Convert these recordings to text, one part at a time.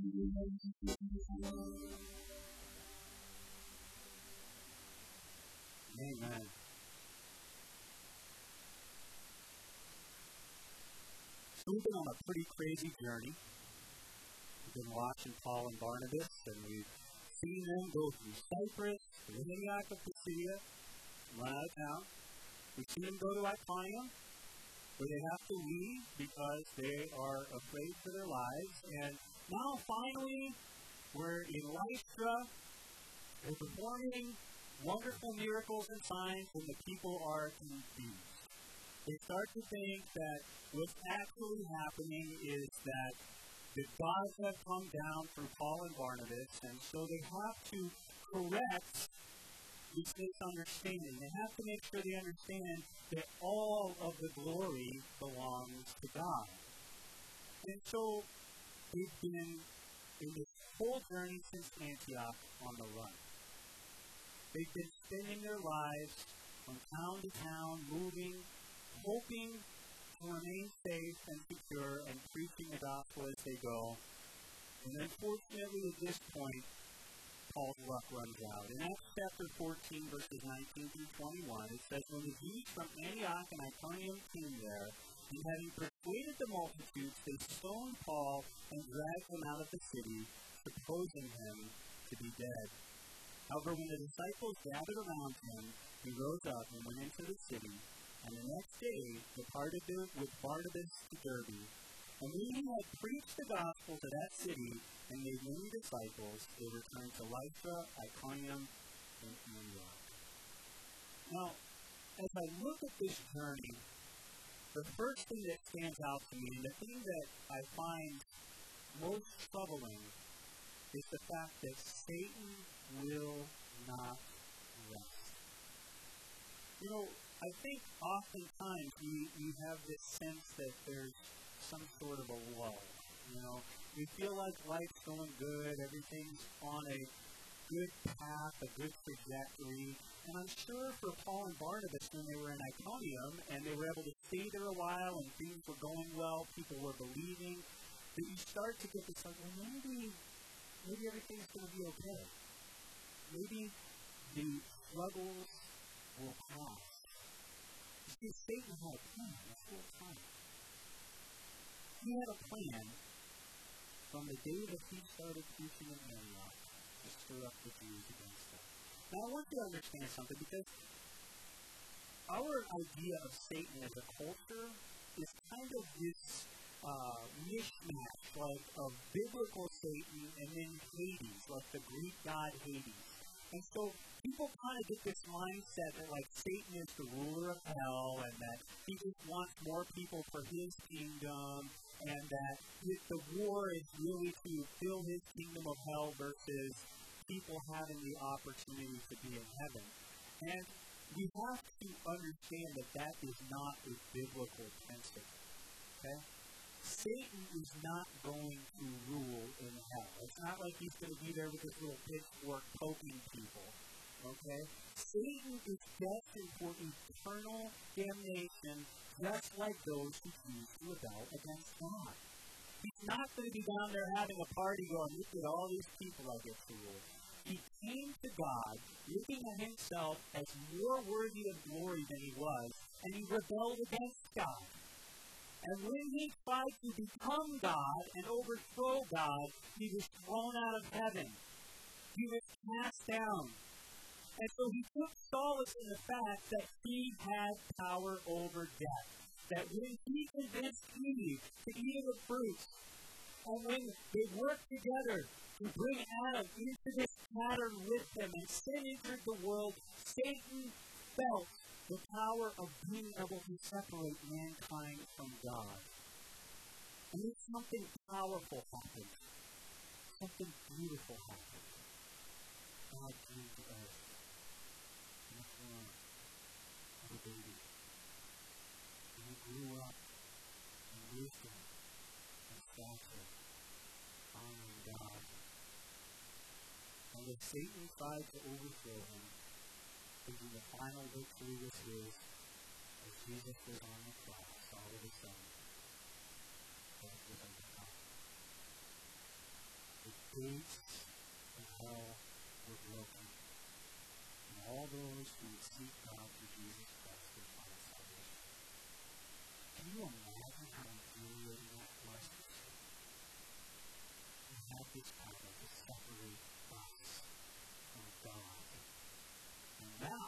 Amen. So we've been on a pretty crazy journey. We've been watching Paul and Barnabas, and we've seen them go through Cyprus, to Antioch of Pisidia, run out of town. We've seen them go to Iconium, where they have to leave because they are afraid for their lives. And now, finally, we're in Lystra. They're performing wonderful miracles and signs, and the people are confused. They start to think that what's actually happening is that the gods have come down through Paul and Barnabas, and so they have to correct this misunderstanding. They have to make sure they understand that all of the glory belongs to God. And so they've been in this whole journey since Antioch on the run. They've been spending their lives from town to town, moving, hoping to remain safe and secure and preaching the gospel as they go. And unfortunately, at this point, Paul's luck runs out. In Acts chapter 14, verses 19 through 21, it says, "When the Jews from Antioch and Iconium came there, and having persuaded the multitudes, they stoned Paul and dragged him out of the city, supposing him to be dead. However, when the disciples gathered around him, he rose up and went into the city, and the next day departed with Barnabas to Derbe. And when he had preached the gospel to that city and made many disciples, they returned to Lystra, Iconium, and Antioch." Now, as I look at this journey, the first thing that stands out to me, and the thing that I find most troubling, is the fact that Satan will not rest. You know, I think oftentimes we have this sense that there's some sort of a lull. You know, we feel like life's going good, everything's on a good path, a good trajectory. And I'm sure for Paul and Barnabas, when they were in Iconium and they were able to stay there a while and things were going well, people were believing, that you start to get this like, well, maybe everything's going to be okay. Maybe the struggles will pass. You see, Satan had a plan this whole time. He had a plan from the day that he started preaching in Antioch to stir up the Jews against them. Now, I want you to understand something, because our idea of Satan as a culture is kind of this mishmash, like of biblical Satan and then Hades, like the Greek god Hades. And so people kind of get this mindset that like Satan is the ruler of hell and that he just wants more people for his kingdom, and that the war is really to fill his kingdom of hell versus people having the opportunity to be in heaven. And we have to understand that that is not a biblical principle. Okay? Satan is not going to rule in hell. It's not like he's going to be there with his little pitchfork poking people. Okay? Satan is destined for eternal damnation, just like those who choose to rebel against God. He's not going to be down there having a party going, look at all these people I get to rule. He came to God, looking at himself as more worthy of glory than he was, and he rebelled against God. And when he tried to become God and overthrow God, he was thrown out of heaven. He was cast down. And so he took solace in the fact that he had power over death. That when he convinced Eve to eat of the fruit, and when they worked together to bring Adam into this pattern with them, and sin entered the world, Satan felt the power of being able to separate mankind from God. And then something powerful happened. Something beautiful happened. God came to earth in the form of a baby. And he grew up in wisdom and stature, honoring God. And when Satan tried to overthrow him, thinking the final victory was his, as Jesus was on the cross, already done. Death was overcome. gates of hell were broken. And all those who would seek God through Jesus Christ would find salvation. Can you imagine how infuriating that was? We have this power to separate us from God. And now,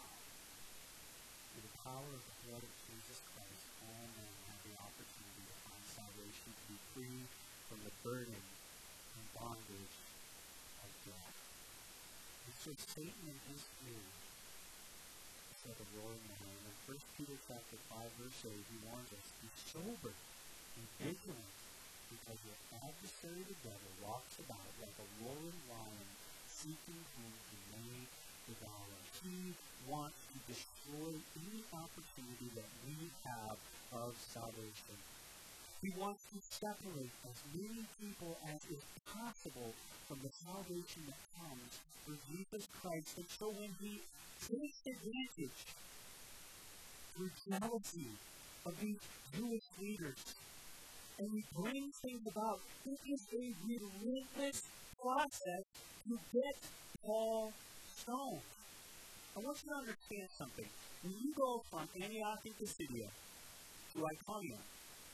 through the power of the blood of Jesus Christ, all men have the opportunity to find salvation, to be free from the burden and bondage of death. And so Satan and his food is like a roaring lion. In 1 Peter chapter 5, verse 8, he warns us, be sober and vigilant, because your adversary the devil walks about like a roaring lion, seeking whom he may devour. He wants to destroy any opportunity that we have of salvation. He wants to separate as many people as is possible from the salvation that comes through Jesus Christ. And so when he takes advantage through jealousy of these Jewish leaders, and he brings things about, it is a relentless process to get Paul stoned. I want you to understand something. When you go from Antioch in Pisidia to Iconium,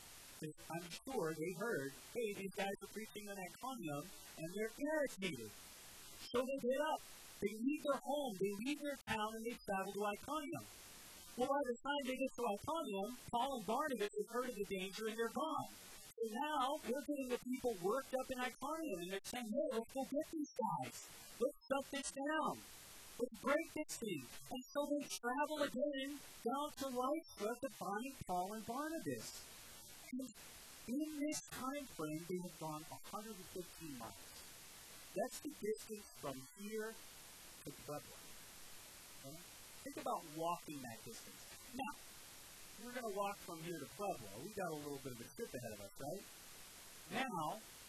I'm sure they heard, hey, these guys are preaching in Iconium, and they're irritated. So they get up. They leave their home. They leave their town, and they travel to Iconium. Well, by the time they get to Iconium, Paul and Barnabas have heard of the danger, and they're gone. So now, they're getting the people worked up in Iconium, and they're saying, hey, let's go get these guys. Let's shut this down. Let's break this thing. And so they travel again down to Lystra to find Paul and Barnabas. And in this time frame, they have gone 115 miles. That's the distance from here to Puebla. Okay? Think about walking that distance. Now, we're going to walk from here to Puebla. We've got a little bit of a trip ahead of us, right? Now,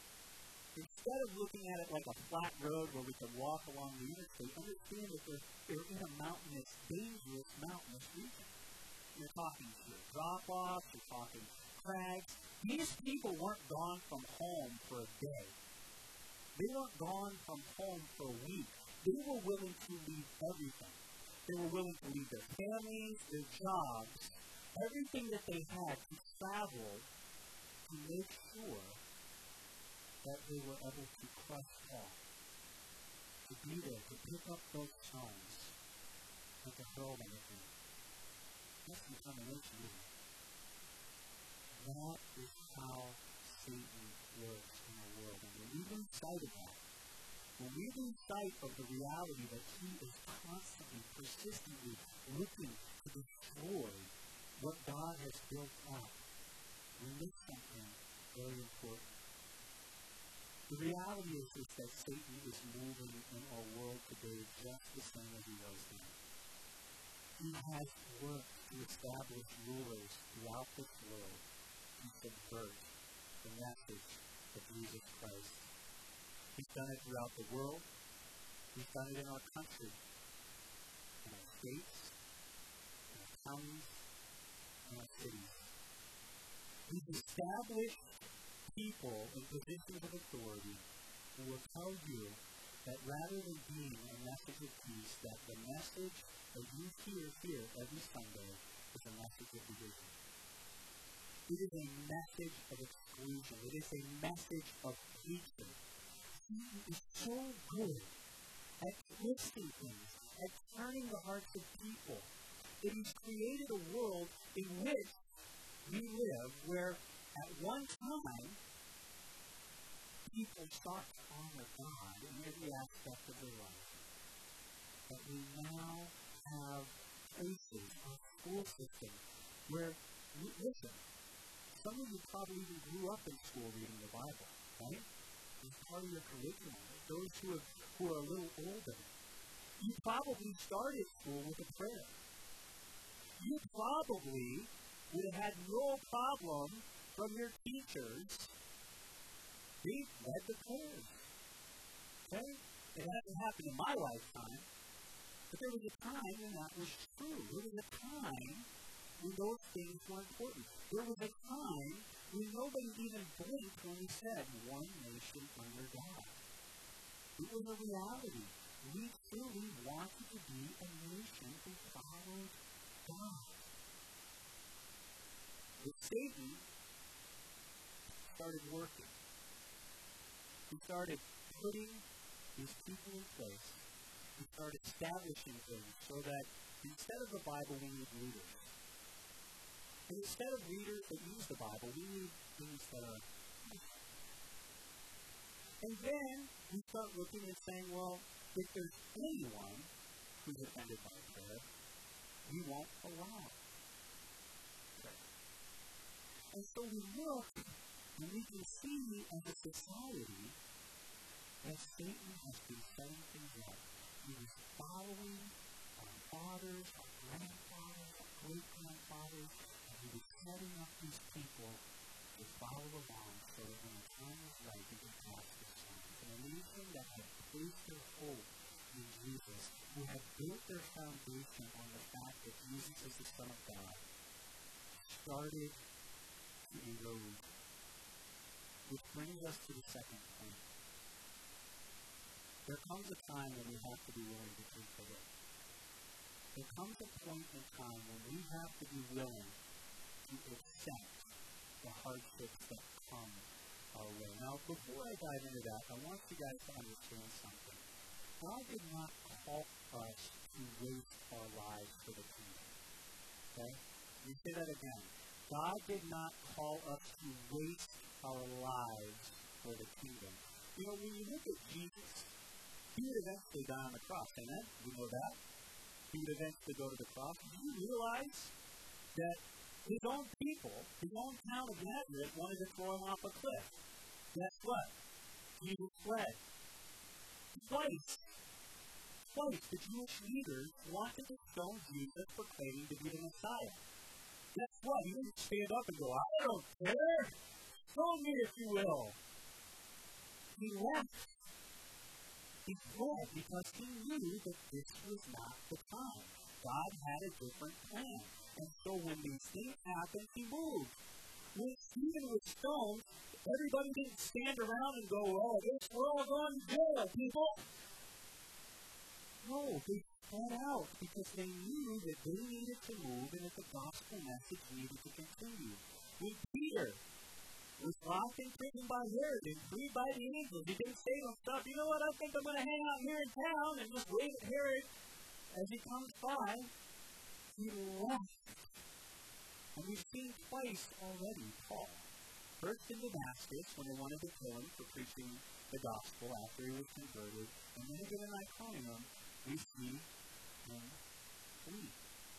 instead of looking at it like a flat road where we can walk along the interstate, understand that they're in a mountainous, dangerous mountainous region. You're talking drop-offs, you're talking crags. These people weren't gone from home for a day. They weren't gone from home for a week. They were willing to leave everything. They were willing to leave their families, their jobs, everything that they had to travel to make sure that they were able to crush Paul, to be there, to pick up those stones, and to hurl them at him. That's determination, isn't it? That is how Satan works in the world. And when we lose sight of that, when we lose sight of the reality that he is constantly, persistently looking to destroy what God has built up, we miss something very important. The reality is that Satan is moving in our world today just the same as he was then. He has worked to establish rulers throughout this world to subvert the message of Jesus Christ. He's done it throughout the world. He's done it in our country, in our states, in our counties, in our cities. He's established people in positions of authority who will tell you that rather than being a message of peace, that the message that you hear here every Sunday is a message of division. It is a message of exclusion. It is a message of hatred. He is so good at twisting things, at turning the hearts of people, that he's created a world in which we live where at one time people sought to honor God in every aspect of their life. But we now have places, a school system, where, listen, some of you probably even grew up in school reading the Bible, right? It's part of your curriculum. Those who are a little older, you probably started school with a prayer. You probably would have had no problem from your teachers. They led the prayers. Okay? It hasn't happened in my lifetime, but there was a time when that was true. There was a time when those things were important. There was a time when nobody even blinked when we said one nation under God. It was a reality. We truly wanted to be a nation who followed God. But Satan started working. He started putting these people in place. He started establishing things so that instead of the Bible, we need readers. And instead of readers that use the Bible, we need things that are. And then we start looking and saying, well, if there's anyone who's offended by prayer, we won't allow prayer. And so we look and we can see as a society that Satan has been setting things up. He was following our fathers, our grandfathers, our great-grandfathers, and he was setting up these people to follow along so that when the time was right, he could pass this time. And a nation that had placed their hope in Jesus, who had built their foundation on the fact that Jesus is the Son of God, started to erode. Which brings us to the second point. There comes a time when we have to be willing to take the hit. There comes a point in time when we have to be willing to accept the hardships that come our way. Now, before I dive into that, I want you guys to understand something. God did not call us to waste our lives for the kingdom. Okay? Let me say that again. God did not call us to waste our lives for the kingdom. You know, when you look at Jesus, he would eventually die on the cross. Amen? You know that? He would eventually go to the cross. Do you realize that his own people, his own town of Nazareth, wanted to throw him off a cliff? Guess what? Jesus fled. Twice, the Jewish leaders wanted to stone Jesus for claiming to be the Messiah. Guess what? He didn't stand up and go, I don't care. Stone me if you will. He left. He fled because he knew that this was not the time. God had a different plan. And so when these things happened, he moved. When Stephen was stoned, everybody didn't stand around and go, oh, I guess we're all going to jail, people. No, they spread out because they knew that they needed to move and that the gospel message needed to continue. When Peter was locked in prison by Herod and freed by the angels, he didn't say to himself, you know what, I think I'm going to hang out here in town and just wait at Herod as he comes by. He left. And we've seen twice already Paul. First in Damascus, when they wanted to kill him for preaching the gospel after he was converted, and then again in Iconium, we see him flee.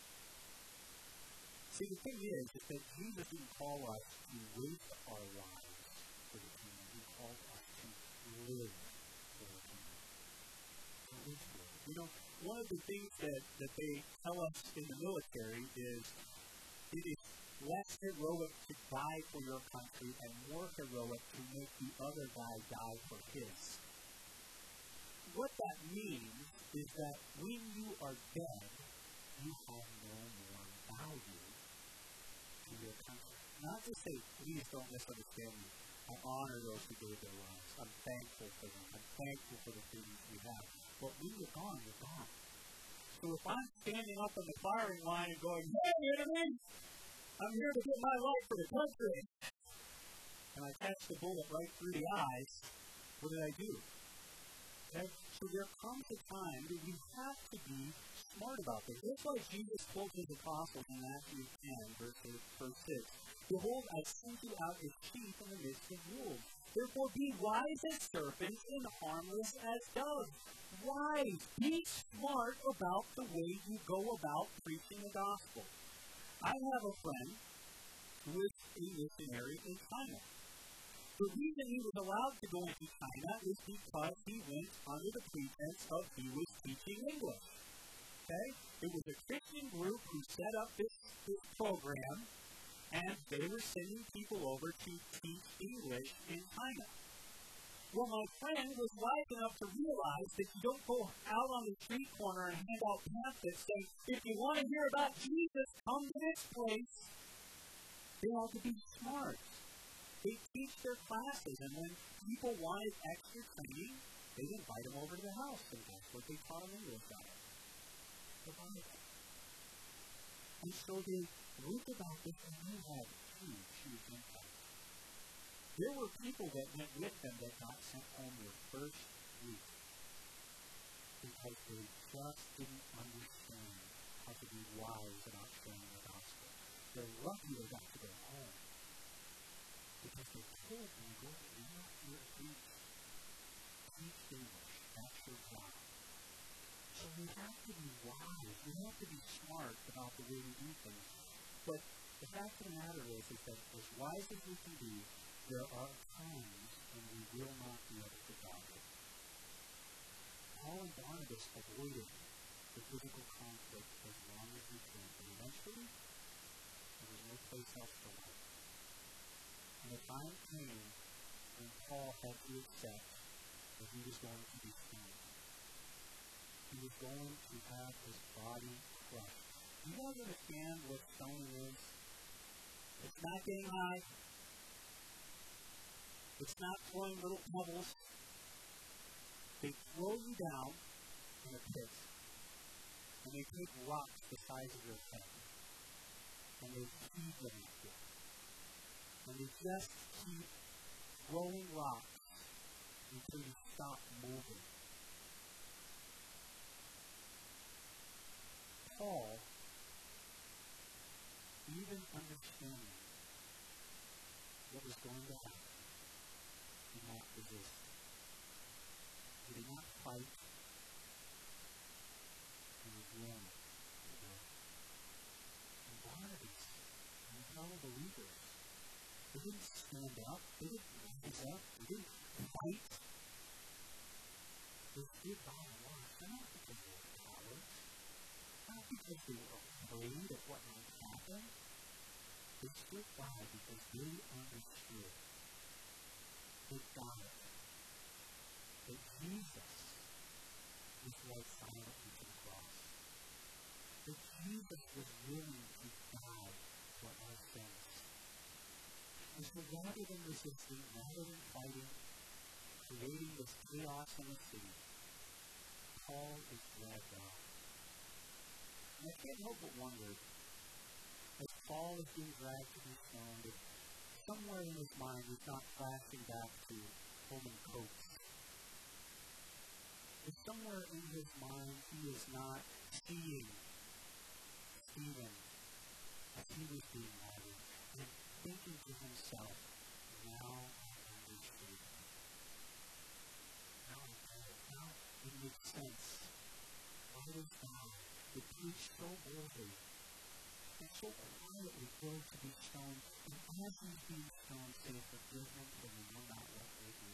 See, the thing is that Jesus didn't call us to waste our lives for the kingdom. He called us to live for the kingdom. To live for it. You know, one of the things that they tell us in the military is it is less heroic to die for your country and more heroic to make the other guy die for his. What that means is that when you are dead, you have no more value to your country. Not to say, please don't misunderstand me. I honor those who gave their lives. I'm thankful for them. I'm thankful for the freedoms we have. But when you're gone, you're gone. So if I'm standing up on the firing line and going, hey, enemy, I'm here to give my life for the country, and I catch the bullet right through the eyes, what did I do? Okay? So there comes a time that we have to be smart about this. That's why Jesus told his apostles in Matthew 10, verse 6, behold, I send you out as sheep in the midst of wolves. Therefore be wise as serpents and harmless as doves. Wise. Be smart about the way you go about preaching the gospel. I have a friend who is a missionary in China. The reason he was allowed to go into China is because he went under the pretense of he was teaching English. Okay? It was a Christian group who set up this program, and they were sending people over to teach English in China. Well, my friend was wise enough to realize that you don't go out on the street corner and hand out pamphlets saying, if you want to hear about Jesus, come to this place. They have to be smart. They teach their classes, and when people wanted extra training, they'd invite him over to the house, and that's what they taught him English on. The Bible. And so they wrote about this, and they had huge impact. There were people that went with them that got sent home their first week because they just didn't understand how to be wise about sharing the gospel. They're lucky they got to go home because they're told when you go to your preach English. That's your job. So we have to be wise. We have to be smart about the way we do things. But the fact of the matter is that as wise as we can be, there are times when we will not be able to guide it. Paul and Barnabas avoided the physical conflict as long as we could, but eventually there was no place else to run. And the time came when Paul had to accept that he was going to be stoned. He was going to have his body crushed. You guys understand what stoning is? It's not getting high. It's not throwing little pebbles. They throw you down in a pit, and they take rocks the size of your head, and they feed them at you. And they just keep throwing rocks until you stop moving. Paul, even understanding what was going to happen, did not resist. He did not fight. He was willing to go. And Barnabas and his fellow believers, they didn't stand up. They didn't rise up. They didn't fight. They stood by and watched. Not because they were cowards. Not because they were afraid of what might happen. They stood by because they understood that God, that Jesus was led silently to the cross. That Jesus was willing to die for our sins. And so rather than resisting, rather than fighting, creating this chaos in the city, Paul is dragged out. And I can't help but wonder, as Paul is being dragged to be stoned, if somewhere in his mind he's not flashing back to Pullman coats. If somewhere in his mind he is not seeing Stephen as he was being martyred, and thinking to himself, now I understand. Now I get it. Now it makes sense. Why was God that preached so boldly and so quietly going to be stoned, and as he's being stoned, say, forgive them, for they know not what they do.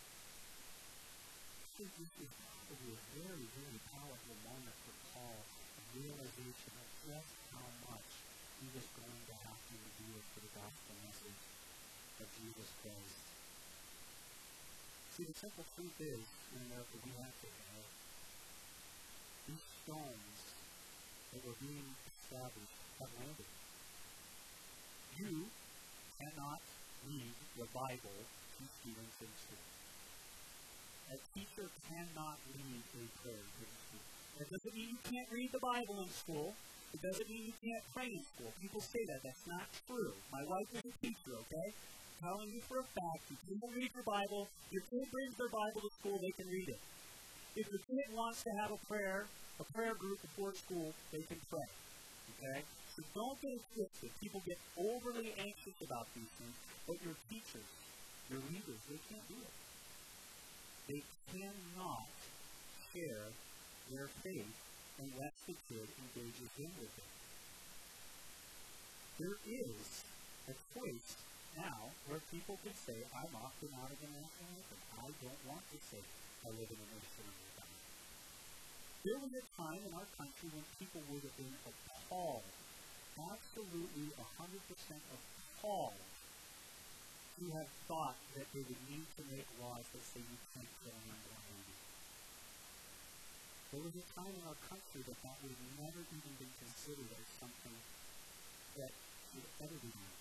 So this is probably a very, very powerful moment for Paul, a realization of just how much he was going to have to endure for the gospel message of Jesus Christ. See, the simple truth is, in America, we have to know these stones that were being established have landed. You cannot read the Bible to students in school. A teacher cannot read a prayer to the school. That doesn't mean you can't read the Bible in school. It doesn't mean you can't pray in school. People say that. That's not true. My wife is a teacher, okay? I'm telling you for a fact, if you don't read your Bible, your kid brings their Bible to school, they can read it. If your kid wants to have a prayer group before school, they can pray. Okay? So don't get it twisted. People get overly anxious about these things, but your teachers, your leaders, they can't do it. They cannot share their faith unless the kid engages in with it. There is a choice now where people can say, I'm opting out of the national anthem. I don't want to say I live in a nation of the time. There was a time in our country when people would have been appalled, absolutely 100% appalled, who have thought that they would need to make laws that say you can't kill an unborn baby. There was a time in our country that that would have never even been considered as something that should ever be done.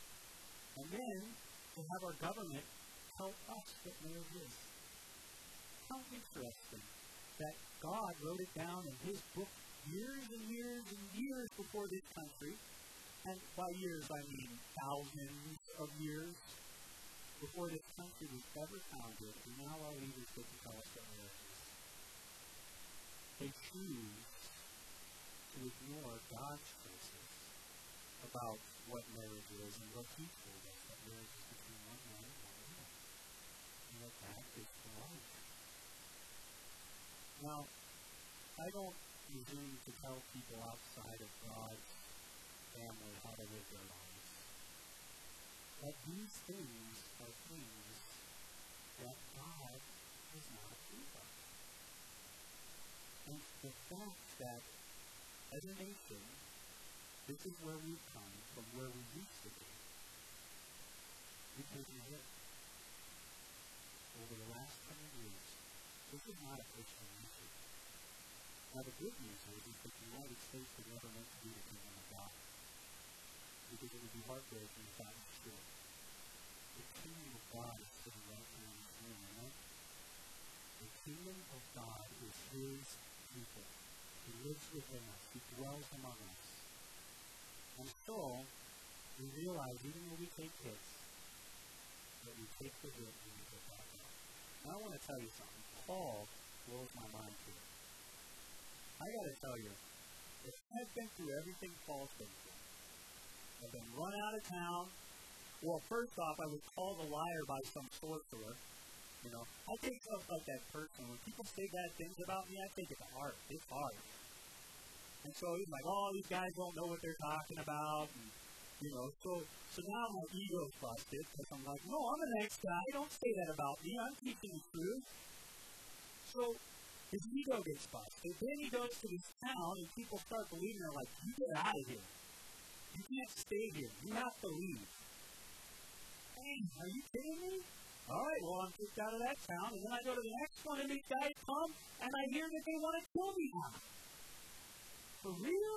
And then to have our government tell us what marriage is. how interesting that God wrote it down in his book years and years and years before this country. And by years, I mean thousands of years before this country was ever founded. And now our leaders get to tell us what marriage is. They choose to ignore God's choices about what marriage is and what he told us, that marriage is between one man and one woman. And that is the life. Now, I don't presume to tell people outside of God's family how to live their lives. But these things are things that God does not approve of. And the fact that, as a nation, this is where we've come from where we used to be. We've taken a hit. Over the last 100 years, this is not a Christian nation. Now, the good news is that the United States was never meant to be the kingdom of God. Because it would be heartbreaking if that was true. The kingdom of God is sitting right here in this room, right? The kingdom of God is his people. He lives within us. He dwells among us. And so, we realize, even though we take hits, that we take the hit and we get back up. Now, I want to tell you something. Paul blows my mind here. I got to tell you, if I've been through everything Paul's been through, I've been run out of town. Well, first off, I was called a liar by some sorcerer. You know, I take stuff like that personally. When people say bad things about me, I take it to heart. It's hard. And so he's like, oh, these guys don't know what they're talking about. And, you know, so now my ego's busted because I'm like, no, I'm a nice guy. Don't say that about me. I'm teaching the truth. So his ego gets busted. Then he goes to this town and people start believing. They're like, you get out of here. You can't stay here. You have to leave. Hey, are you kidding me? All right, well, I'm kicked out of that town. And then I go to the next one, and these guys come, and I hear that they want to kill me now. For real?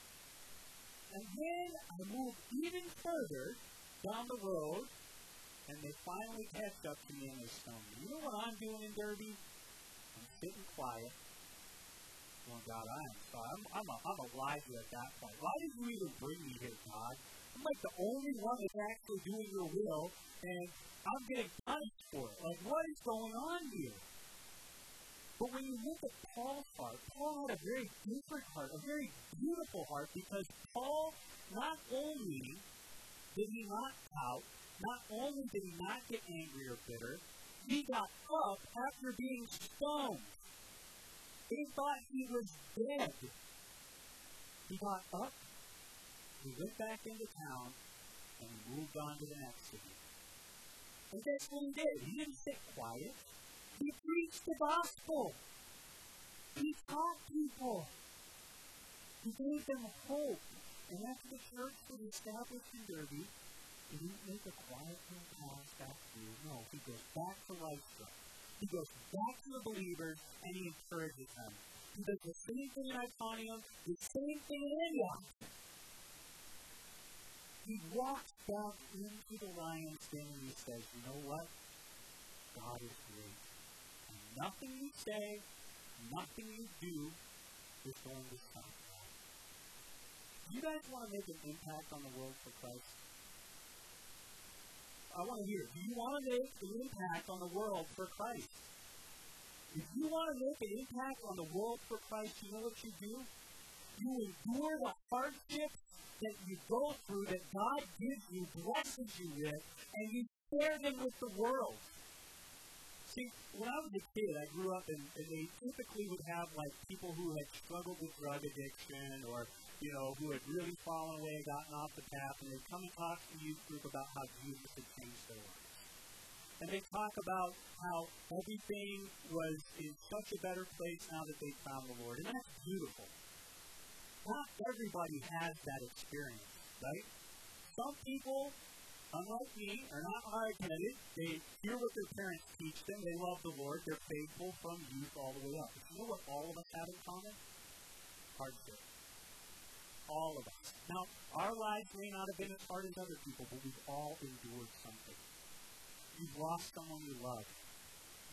And then I move even further down the road, and they finally catch up to me and they stone me. You know what I'm doing in Derby? I'm sitting quiet. Oh, God, I am sorry. I'm alive at that point. Why did you even bring me here, God? I'm like the only one that's actually doing your will, and I'm getting punished for it. Like, what is going on here? But when you look at Paul's heart, Paul had a very different heart, a very beautiful heart, because Paul, not only did he not pout, not only did he not get angry or bitter, he got up after being stoned. He thought he was dead. He got up, he went back into town, and he moved on to the next city. And guess what he did? He didn't sit quiet. He preached the gospel. He taught people. He gave them hope. And after the church was established in Derby, he didn't make a quiet little pause back here. No, he goes back to Lystra. He goes back to the believers, and he encourages them. He does the same thing in Iconium, the same thing in Antioch. He walks back into the lion's den and he says, you know what? God is great. And nothing you say, nothing you do is going to stop God. Do you guys want to make an impact on the world for Christ? I want to hear, do you want to make an impact on the world for Christ? If you want to make an impact on the world for Christ, you know what you do? You endure the hardships that you go through, that God gives you, blesses you with, and you share them with the world. See, when I was a kid, I grew up and they typically would have like people who had struggled with drug addiction or, you know, who had really fallen away, gotten off the path, and they'd come and talk to the youth group about how Jesus had changed their lives. And they talk about how everything was in such a better place now that they found the Lord. And that's beautiful. Not everybody has that experience, right? Some people, unlike me, are not hard-headed. They hear what their parents teach them. They love the Lord. They're faithful from youth all the way up. But you know what all of us have in common? Hardship. All of us. Now, our lives may not have been as hard as other people, but we've all endured something. You've lost someone you love.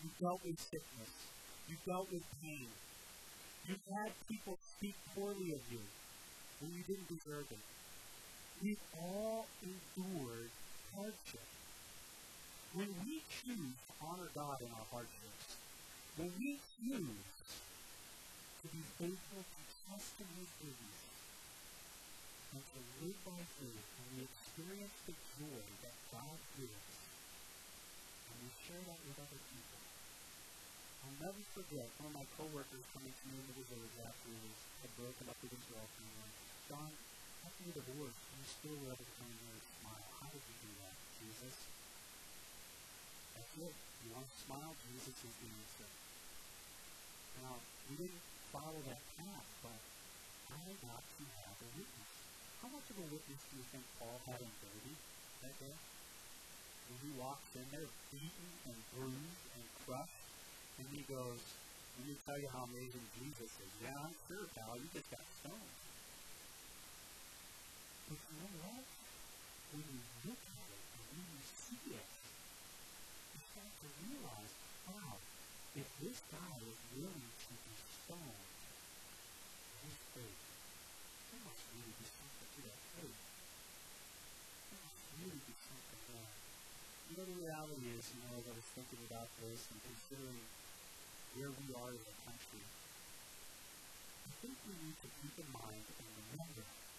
You've dealt with sickness. You've dealt with pain. You've had people speak poorly of you when you didn't deserve it. We've all endured hardship. When we choose to honor God in our hardships, when we choose to be faithful to trust in His goodness and to live by faith, and we experience the joy that God gives, and we share that with other people. I'll never forget one of my coworkers coming to me into the village after he had broken up with his girlfriend. And, John, after your divorce, you still were able to come in here and smile. How did you do that, Jesus? That's it. You want to smile? Jesus is the answer. Now, we didn't follow that path, but I got to have a witness. How much of a witness do you think Paul had in Derby that day? When he walks in there, beaten and bruised and crushed, and he goes, let me tell you how amazing Jesus is. Yeah, I'm sure, pal, you just got stoned. But you know what? When you look at it and when you see it, you start to realize, wow, if this guy is willing to be stoned, his faith, there must really be something to that faith. There must really be something there. You know, the reality is, as I was thinking about this and considering where we are as a country, I think we need to keep in mind and remember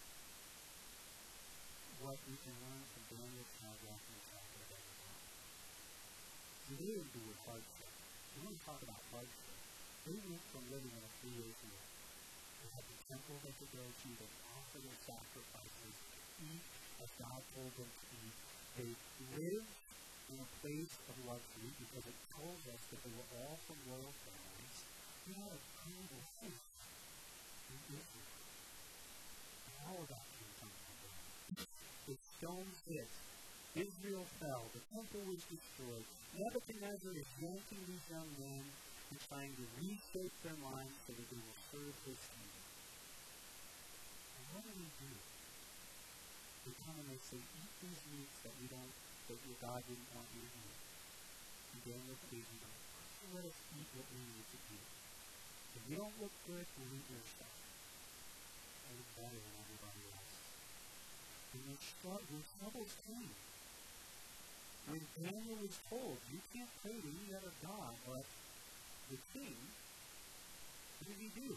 what we can learn from Daniel, Shadrach, and Abednego. They endured hardship. We want to talk about hardship. They went from living in a free Israel. They had the temple they could go to, they offer their sacrifices, eat as God told them to eat. They lived in a place of luxury because it told us that they were all from royal families. They had a global faith in Israel. And all of that came from them. The stones hit. Israel fell. The temple was destroyed. Nebuchadnezzar is yanking these young men and trying to reshape their minds so that they will serve his kingdom. And what do we do? They come and they say, eat these meats that your God didn't want you to eat. And Daniel pleads with them, let us eat what we need to eat. If you don't look good, we'll eat your stuff. I look better than everybody else. And when troubles came, when Daniel was told, you can't pray to any other God but the king, what did he do?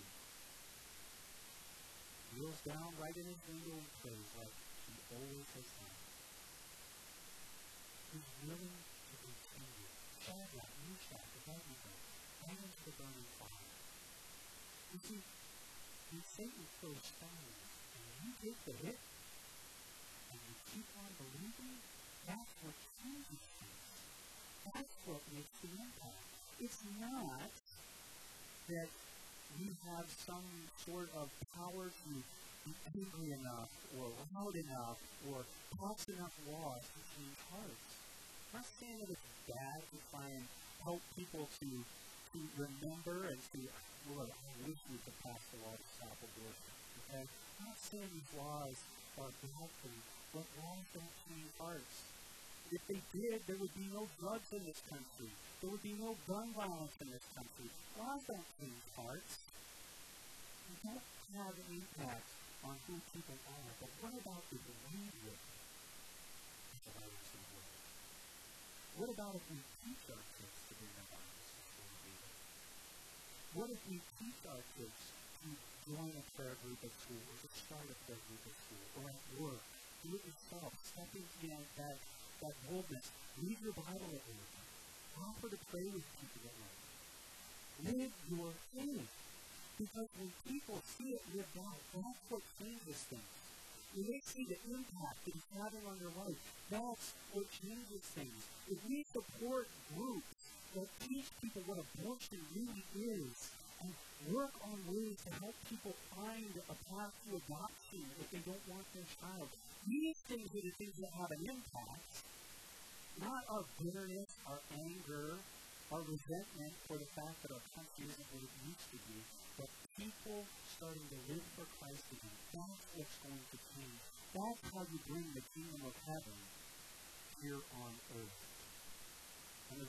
He kneels down right in his window and prays like he always has done. He's willing to continue. Shadrach, Meshach, Abednego, right into the burning fire. You see, when Satan throws stones and you get the hit, and you keep on believing, that's what changes things. That's what makes the impact. It's not that you have some sort of power to be angry enough, or loud enough, or pass enough laws to change hearts. I'm not saying that it's bad to try and help people to remember and to, Lord, I wish we could pass the law to stop abortion. Okay? I'm not saying these laws are bad things, but laws don't change hearts. If they did, there would be no drugs in this country. There would be no gun violence in this country. Laws don't change hearts. They don't have an impact on who people are. But what about the behavior of the violence in the world? What about if we teach our kids to bring their violence to school? What if we teach our kids to join a prayer group at school, or to start a prayer group at school, or at work? Do it yourself. Step into that boldness. Read your Bible at work. Offer to pray with people at work. Live your faith. Because when people see it lived out, that's what changes things. When they see the impact that it's having on their life, that's what changes things. If we support groups that teach people what abortion really is, and work on ways to help people find a path to adoption if they don't want their child, these things are the things that have an impact. Not our bitterness, our anger, our resentment for the fact that our country isn't what it used to be, but people starting to live for Christ again. That's what's going to change. That's how you bring the kingdom of heaven here on earth. And the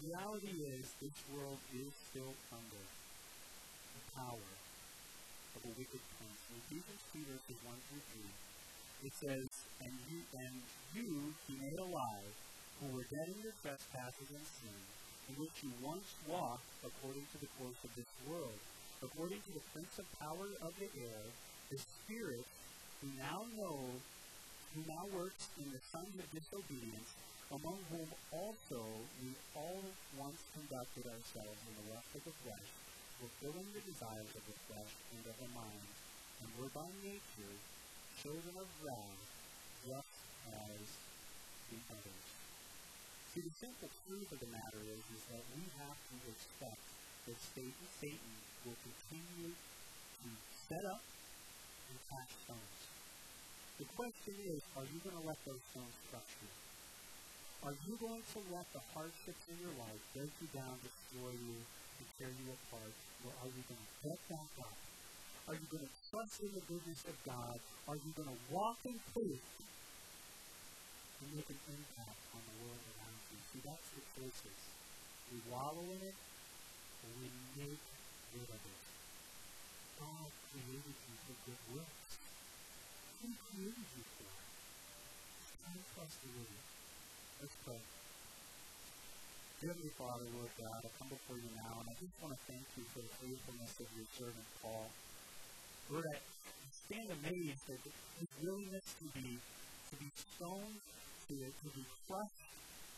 reality is this world is still under the power of a wicked prince. In Ephesians 2 verses 1 through 3, it says, And you he made alive, who were dead in your trespasses and sin, in which you once walked according to the course of this world, according to the prince of power of the air, the spirit who now works in the sons of disobedience, among whom also we all once conducted ourselves in the lust of the flesh, fulfilling the desires of the flesh and of the mind, and were by nature children of wrath, just as the others. See, the simple truth of the matter is that we have to expect that Satan will continue to set up and cast stones. The question is, are you going to let those stones crush you? Are you going to let the hardships in your life break you down, destroy you, and tear you apart? Or are you going to get back up? Are you going to trust in the goodness of God? Are you going to walk in faith and make an impact on the world around you? See, that's the choices. We wallow in it, or we make rid of it. God created you for good works. Who created you for? Can't trust the Lord. Let's pray. Heavenly Father, Lord God, I come before you now, and I just want to thank you for the faithfulness of your servant Paul. Lord, I stand amazed at his willingness to be stoned, to be crushed,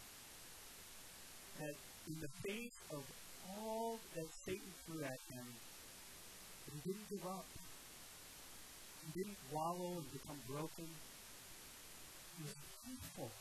that in the face of all that Satan threw at him, that he didn't give up. He didn't wallow and become broken. He was faithful.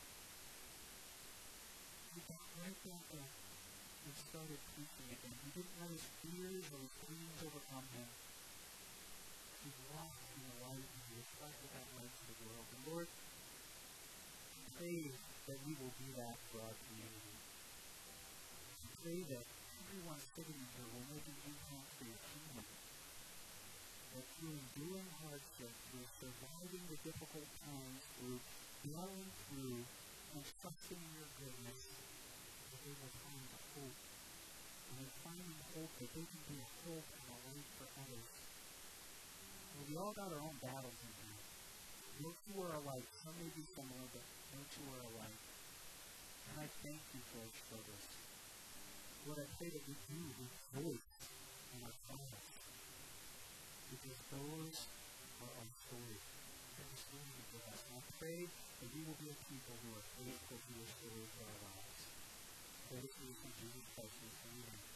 He got right back up and started preaching it, and he didn't let his fears or his dreams overcome him. He walked in the light and he reflected that light to the world. And Lord, I pray that we will do that for our community. I pray that everyone sitting in here will make an impact for your kingdom. That through enduring hardship, through surviving the difficult times, through battling through and trusting in your goodness, that they will find hope. And in finding hope, that they can be a hope and a light for others. Well, we all got our own battles in here. No two are alike. Some may be similar, but no two are alike. And I thank you for our struggles. Lord, I pray that we do rejoice in our trials. Because those are our story. They're the story you give us. And I pray that we will be a people who are faithful to your story for our lives. I pray that you in Jesus Christ. Amen.